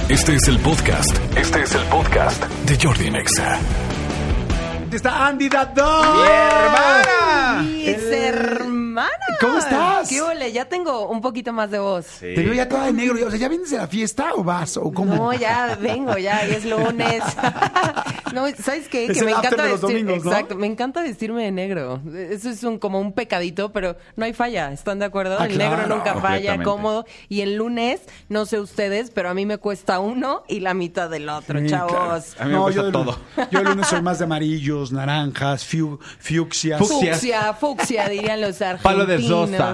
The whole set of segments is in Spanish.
Este es el podcast. De Jordi Nexa. Está Andy Dadón. ¡Mi hermana! ¡Mis hermanas! ¿Cómo estás? ¿Qué ole? Ya tengo un poquito más de voz. Sí. Te veo ya toda de negro. O sea, ¿ya vienes de la fiesta o vas? ¿O cómo? No, ya vengo, ya es lunes. No, ¿sabes qué? Es Que el me after encanta de los vestir. domingos, ¿no? Exacto, me encanta vestirme de negro. Eso es como un pecadito, pero no hay falla. ¿Están de acuerdo? Ah, el negro claro, nunca falla, completamente. cómodo. Y el lunes, no sé ustedes, pero a mí me cuesta uno y la mitad del otro, Sí, chavos. claro. A mí me gusta yo todo. Yo el lunes soy más de amarillos, naranjas, fucsias. Fucsia, dirían los argentinos. Palo de Sosa.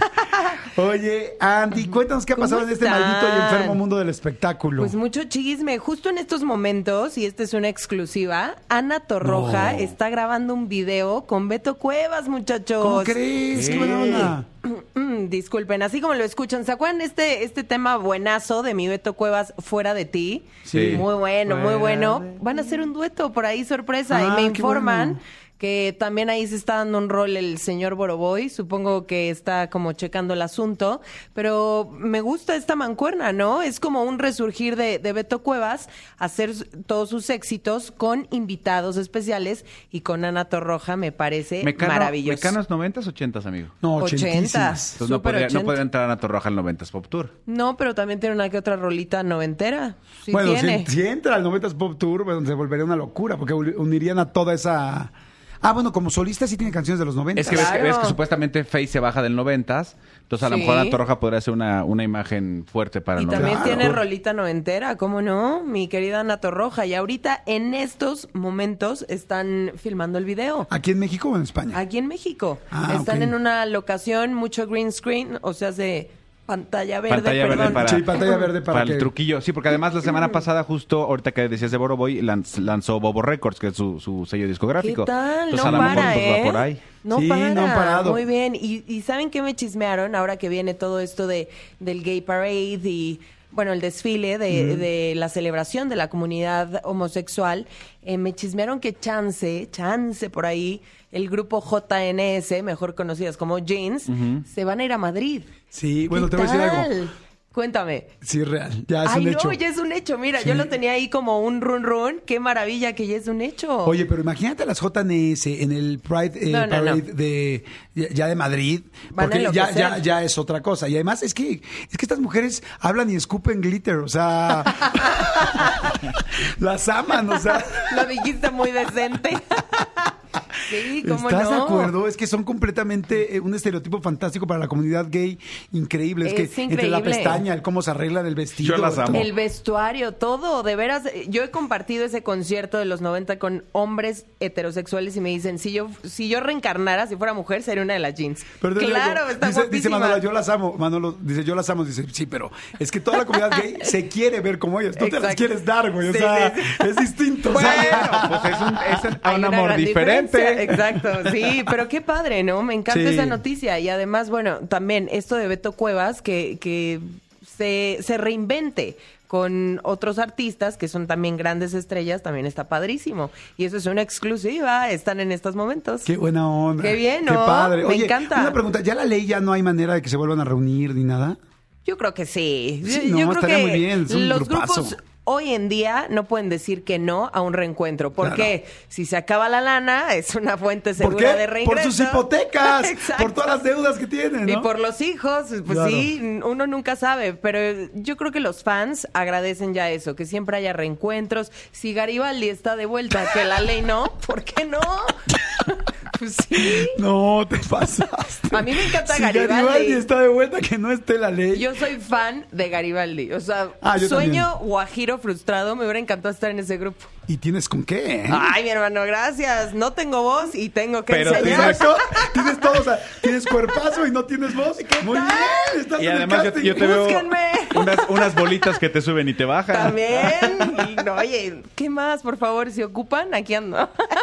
Oye, Andy, cuéntanos qué ha ¿Cómo pasado en este están? maldito y enfermo mundo del espectáculo. Pues mucho chisme. Justo en estos momentos, y esta es una exclusiva, Ana Torroja No. está grabando un video con Beto Cuevas, muchachos. ¿Cómo crees? ¿Qué buena onda? Disculpen, así como lo escuchan, ¿se acuerdan este tema buenazo de mi Beto Cuevas, Fuera de ti? Sí. Muy bueno, muy Fuera bueno. de Van a hacer un dueto por ahí, sorpresa. Ah, y me qué informan bueno. que también ahí se está dando un rol el señor Boroboy. Supongo que está como checando el asunto. Pero me gusta esta mancuerna, ¿no? Es como un resurgir de Beto Cuevas, hacer todos sus éxitos con invitados especiales y con Ana Torroja, me parece maravilloso. ¿Mecanos 90s, 80s, amigo? No, 80. ochentísimas. Entonces no Súper podría, 80. no podría entrar a Ana Torroja al 90s Pop Tour. No, pero también tiene una que otra rolita noventera. Sí Bueno, tiene. si entra al 90s Pop Tour, bueno, se volvería una locura, porque unirían a toda esa... Ah, bueno, como solista sí tiene canciones de los 90. Es que, Claro. ves que supuestamente Faye se baja del 90s, entonces a lo Sí. mejor Ana Torroja podría ser una imagen fuerte para Y el 90s. también Claro. tiene rolita noventera, ¿cómo no? Mi querida Ana Torroja. Y ahorita, en estos momentos, están filmando el video. ¿Aquí en México o en España? Aquí en México. Ah, Están ok. en una locación, mucho green screen, o sea, de pantalla verde, Pantalla verde perdón. para, Sí, pantalla verde para el que- truquillo. Sí, porque además la semana pasada, justo ahorita que decías de Boroboy, lanzó Bobo Records, que es su sello discográfico. ¿Qué tal? Entonces No a lo mejor para, pues, va por ¿eh? ahí. No Sí, para. no han parado. Muy bien. ¿Y saben qué me chismearon ahora que viene todo esto del Gay Parade y, bueno, el desfile de la celebración de la comunidad homosexual? Me chismearon que chance por ahí, el grupo JNS, mejor conocidas como Jeans, se van a ir a Madrid. Sí, bueno, ¿Qué te voy a decir algo. tal? Cuéntame. Sí, real. Ya es Ay, un no, hecho. ya es un hecho. Mira, Sí. yo lo tenía ahí como un run. Qué maravilla que ya es un hecho. Oye, pero imagínate a las JNS en el Pride No, no, Parade no. de ya de Madrid, Van a porque ya enloquecer. es otra cosa. Y además es que estas mujeres hablan y escupen glitter, o sea, las aman, o sea. Lo dijiste muy decente. Sí, ¿cómo ¿Estás no? de acuerdo? Es que son completamente un estereotipo fantástico para la comunidad gay, increíble. Es Es que entre la increíble. pestaña, el cómo se arreglan el vestido. Yo las amo. todo. El vestuario, todo, de veras. Yo he compartido ese concierto de los 90 con hombres heterosexuales y me dicen, si yo reencarnara, si fuera mujer, sería una de las jeans. Pero te Claro, digo, está dice guapísima. Manolo, yo las amo. Manolo dice, yo las amo. Dice, sí, pero es que toda la comunidad gay se quiere ver como ellas. Tú te las Exacto. quieres dar, güey. O Sí, sea, sí, es distinto. Bueno, ¿sabes? pues es Hay un una amor gran diferente. diferencia. Exacto, sí, pero qué padre, ¿no? Me encanta Sí. esa noticia. Y además, bueno, también esto de Beto Cuevas, que se reinvente con otros artistas que son también grandes estrellas, también está padrísimo. Y eso es una exclusiva, están en estos momentos. Qué buena onda. Qué bien, Qué ¿no? padre. Me Oye, encanta. una pregunta. ¿Ya la ley ya no hay manera de que se vuelvan a reunir ni nada? Yo creo que sí. Sí, Yo no, creo estaría que muy bien, es un los grupazo. grupos hoy en día no pueden decir que no a un reencuentro. ¿Por Claro. qué? Si se acaba la lana, es una fuente ¿Por segura qué? de reingreso. Por sus hipotecas, Exacto. por todas las deudas que tienen, ¿no? Y por los hijos, pues Claro. sí, uno nunca sabe, pero yo creo que los fans agradecen ya eso, que siempre haya reencuentros. Si Garibaldi está de vuelta, que la ley no, ¿por qué no? Pues sí. No, te pasaste. A mí me encanta Si Garibaldi. está de vuelta, que no esté la ley. Yo soy fan de Garibaldi. O sea, Yo sueño guajiro frustrado. Me hubiera encantado estar en ese grupo. ¿Y tienes con qué? Ay, mi hermano, gracias. No tengo voz y tengo que Pero enseñar. Exacto. Tienes todo, o sea, tienes cuerpazo y no tienes voz. Muy tal? bien, estás Y en el además casting. yo te veo Búsquenme. unas bolitas que te suben y te bajan. También. Y, no, oye, ¿qué más, por favor? Si ocupan, aquí ando.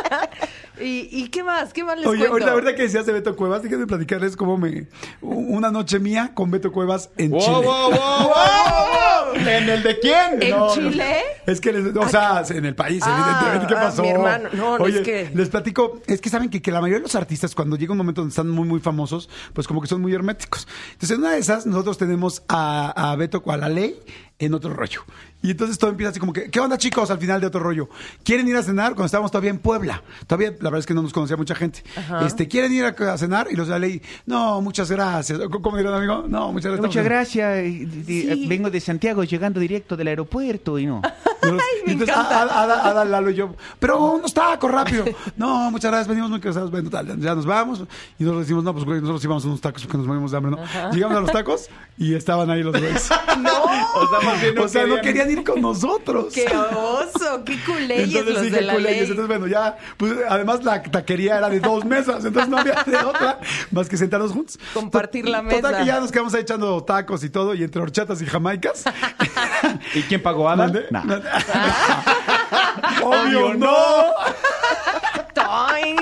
¿Y qué más? ¿Qué más les Oye, cuento? ahorita que decías de Beto Cuevas, déjenme platicarles cómo una noche mía con Beto Cuevas en ¡Wow, Chile. wow, wow, wow! ¿En el de quién? ¿En No, Chile? Es que, o sea, en el país, evidentemente, ¿qué pasó? mi hermano. No, Oye, es que... les platico, es que saben que la mayoría de los artistas, cuando llega un momento donde están muy, muy famosos, pues como que son muy herméticos. Entonces, en una de esas, nosotros tenemos a Beto, a la ley, en Otro Rollo. Y entonces todo empieza así como que, ¿qué onda, chicos? Al final de Otro Rollo. ¿Quieren ir a cenar? Cuando estábamos todavía en Puebla. Todavía, la verdad es que no nos conocía mucha gente. ¿Quieren ir a cenar? Y los de la ley, no, muchas gracias. ¿Cómo dirán, amigo? No, muchas gracias. Muchas gracias. Vengo de Santiago llegando directo del aeropuerto y no. Y entonces, Ada, Lalo y yo, pero unos tacos rápido. No, muchas gracias, venimos muy cansados. Bueno, tal, ya nos vamos. Y nosotros decimos, no, pues güey, nosotros íbamos a unos tacos porque nos morimos de hambre, ¿no? Llegamos a los tacos y estaban ahí los güeyes. ¡No! O sea, no querían ir con nosotros. ¡Qué oso! ¡Qué culeyes entonces, los sí, de qué la culeyes. ley! Entonces, bueno, ya, pues además la taquería era de 2 mesas, entonces no había de otra más que sentarnos juntos. Compartir la mesa. Total que ya nos quedamos ahí echando tacos y todo, y entre horchatas y jamaicas. ¿Y quién pagó, Ada? Nah. ¡Obvio, no! ¡Toing!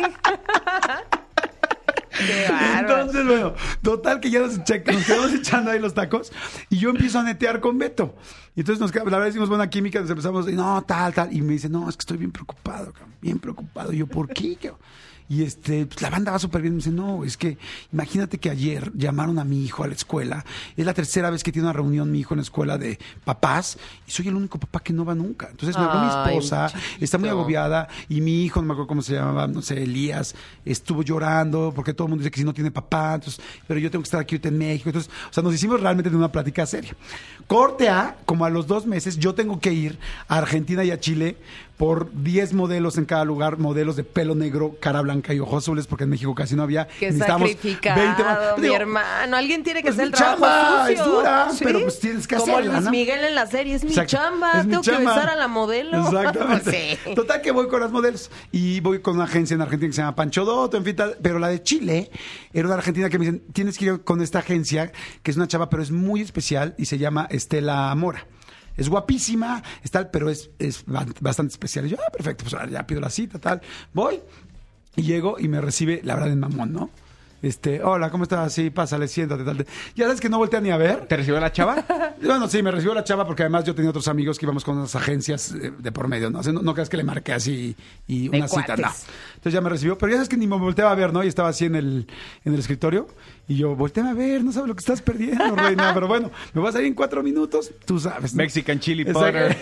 ¡Qué bárbaro! Entonces, bueno, total que ya nos quedamos echando ahí los tacos y yo empiezo a netear con Beto. Y entonces la verdad hicimos buena química, nos empezamos a decir, no, tal. Y me dice, no, es que estoy bien preocupado, cabrón, bien preocupado. Y yo, ¿por qué, cabrón? Y pues la banda va súper bien. Me dice, no, es que imagínate que ayer llamaron a mi hijo a la escuela. Es la 3ª vez que tiene una reunión mi hijo en la escuela de papás y soy el único papá que no va nunca. Entonces me habló mi esposa, está muy agobiada y mi hijo, no me acuerdo cómo se llamaba, no sé, Elías, estuvo llorando porque todo el mundo dice que si no tiene papá, entonces, pero yo tengo que estar aquí ahorita en México. Entonces, o sea, nos hicimos realmente de una plática seria. Corte A, como a los 2 meses, yo tengo que ir a Argentina y a Chile por 10 modelos en cada lugar, modelos de pelo negro, cara blanca y ojos azules, porque en México casi no había. Qué sacrificado, mi hermano. Alguien tiene que hacer el trabajo chamba, sucio. es dura, ¿Sí? pero pues tienes que como hacerla, Luis ¿no? Miguel en la serie, es mi Exacto. chamba, Es mi tengo que chamba. besar a la modelo. Exactamente. Sí. Total que voy con las modelos y voy con una agencia en Argentina que se llama Pancho Dotto, en fin, tal, pero la de Chile era una argentina que me dicen, tienes que ir con esta agencia, que es una chava, pero es muy especial y se llama Estela Mora. Es guapísima, pero es bastante especial. Y yo, perfecto, pues ahora ya pido la cita, tal. Voy y llego y me recibe, la verdad, en mamón, ¿no? Hola, ¿cómo estás? Sí, pásale, siéntate, tal. Ya sabes que no voltea ni a ver. ¿Te recibió la chava? Bueno, sí, me recibió la chava porque además yo tenía otros amigos que íbamos con unas agencias de por medio, ¿no? O sea, no creas que le marqué así y una cita, no. Entonces ya me recibió, pero ya sabes que ni me volteaba a ver, ¿no? Y estaba así en el escritorio y yo, volteame a ver, no sabes lo que estás perdiendo, reina. Pero bueno, me vas a ir en 4 minutos, tú sabes, ¿no? Mexican Chili Powder.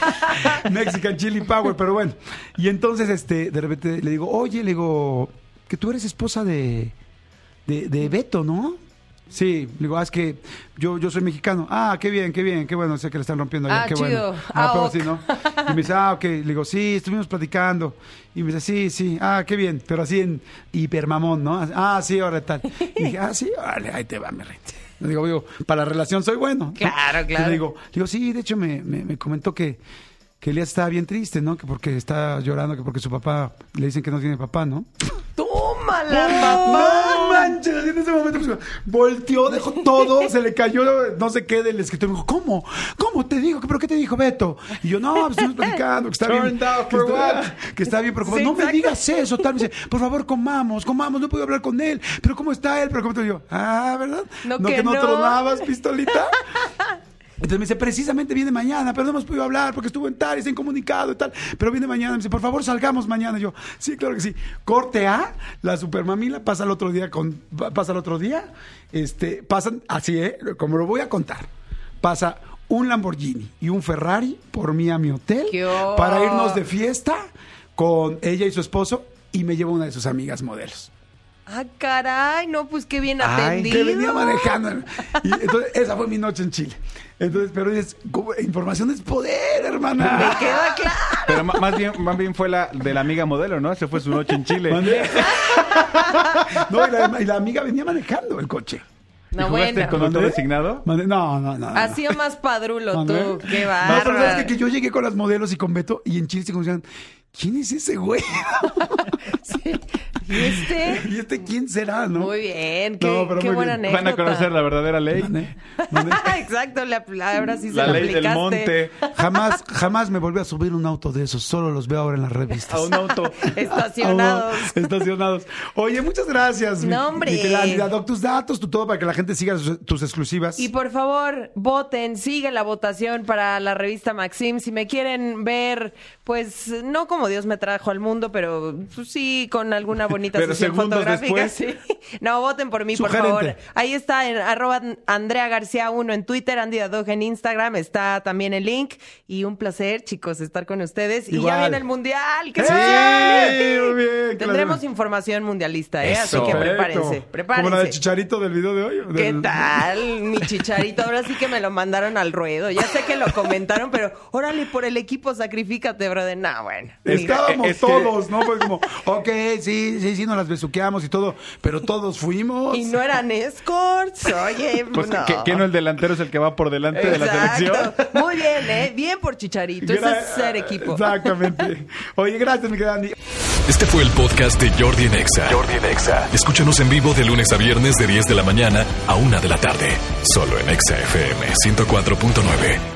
Mexican Chili Power, pero bueno. Y entonces, de repente le digo, que tú eres esposa de Beto, ¿no? Sí, le digo, es que yo soy mexicano. Ah, qué bien, qué bueno, sé que le están rompiendo allá, qué chido. bueno. Pero sí, ¿no? Y me dice, ok, le digo, sí, estuvimos platicando. Y me dice, sí, qué bien, pero así en hipermamón, ¿no? Sí, ahora tal. Y dije, sí, vale, ahí te va, mi rey. Le digo, para la relación soy bueno. Claro. Y le digo, sí, de hecho me comentó que Elías estaba bien triste, ¿no? Que porque está llorando, que porque su papá le dicen que no tiene papá, ¿no? ¡Tómala, papá! No manches, en ese momento pues, volteó, dejó todo, se le cayó no sé qué del escritorio. Me dijo, ¿Cómo te dijo? ¿Pero qué te dijo Beto? Y yo, no, pues estuvimos platicando, que está bien. Que está bien preocupado. Sí, no exacto. me digas eso, tal. Me dice, por favor, comamos, no puedo hablar con él. Pero ¿cómo está él? Pero ¿cómo te digo? ¿Verdad? No, que no no. tronabas, pistolita. Entonces me dice, precisamente viene mañana, pero no hemos podido hablar porque estuvo en tal, está incomunicado y tal, pero viene mañana. Me dice, por favor, salgamos mañana. Y yo, sí, claro que sí. Corte A, la supermamila pasa el otro día, pasan así, como lo voy a contar. Pasa un Lamborghini y un Ferrari por mí a mi hotel para irnos de fiesta con ella y su esposo y me lleva una de sus amigas modelos. Ah, caray, no, pues qué bien atendido. Que venía manejando. Y entonces, esa fue mi noche en Chile. Entonces, pero información es poder, hermana. Me queda claro. Pero más bien fue la de la amiga modelo, ¿no? Esa fue su noche en Chile. No, y la amiga venía manejando el coche. No, ¿Y jugaste bueno. con otro designado? No. Hacía más padrulo tú. Qué No, bárbaro. pero sabes que yo llegué con las modelos y con Beto y en Chile se conocían, ¿quién es ese güey? Sí. ¿Y este? ¿Quién será, no? Muy bien, No, pero qué muy buena bien. anécdota. Van a conocer la verdadera ley. ¿Mande? Exacto, ahora sí se La la ley del aplicaste. monte. Jamás me volví a subir un auto de esos, solo los veo ahora en las revistas. A un auto. Estacionados. Oye, muchas gracias. No, hombre. Mi querida Doc, tus datos, tu todo para que la gente siga tus exclusivas. Y por favor, voten, sigue la votación para la revista Maxim. Si me quieren ver, pues no como como Dios me trajo al mundo, pero pues, sí, con alguna bonita Pero sesión segundos fotográfica. después. Sí. No, voten por mí, Sugerente. por favor. Ahí está, en @AndreaGarcia1 en Twitter, Andy Dadog en Instagram, está también el link. Y un placer, chicos, estar con ustedes. Y Igual. ya viene el Mundial. ¡Qué Sí, emoción! muy bien, Tendremos claro. información mundialista, ¿eh? Así Eso. que Perfecto. prepárense. Como la de Chicharito del video de hoy. ¿Qué tal, mi Chicharito? Ahora sí que me lo mandaron al ruedo. Ya sé que lo comentaron, pero órale, por el equipo, sacrifícate, brother. No, bueno. Estábamos Es que- todos, ¿no? Pues como, ok, sí, nos las besuqueamos y todo, pero todos fuimos. Y no eran escorts. Oye, Pues no. ¿qué no el delantero es el que va por delante de la selección? Exacto. Muy bien, ¿eh? Bien por Chicharito. Eso es ser equipo. Exactamente. Oye, gracias, mi querida Andy. Este fue el podcast de Jordi en Exa. Jordi en Exa. Escúchanos en vivo de lunes a viernes de 10 de la mañana a 1 de la tarde. Solo en Exa FM 104.9.